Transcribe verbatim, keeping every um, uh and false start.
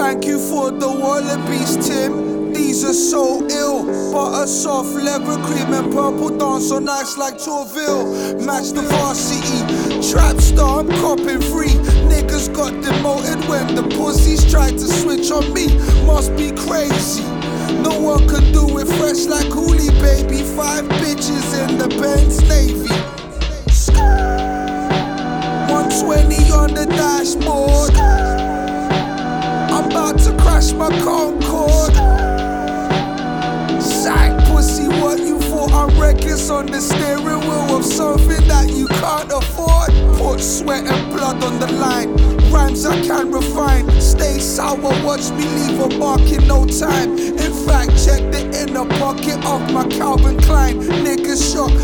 Thank you for the wallabies, Tim. These are so ill. Butter soft, leather cream and purple dance so nice like Tourville. Match the varsity. Trap star, I'm copping free. Niggas got demoted when the pussies tried to switch on me. Must be crazy. No one can do it fresh like Hooli, baby. Five bitches in the Benz Navy. one twenty on the dashboard. I'm about to crash my Concorde. Side pussy, what you thought? I'm reckless on the steering wheel of something that you can't afford. Put sweat and blood on the line. Rhymes I can refine. Stay sour, watch me leave a mark in no time. In fact, check the inner pocket of my Calvin Klein. Niggas shot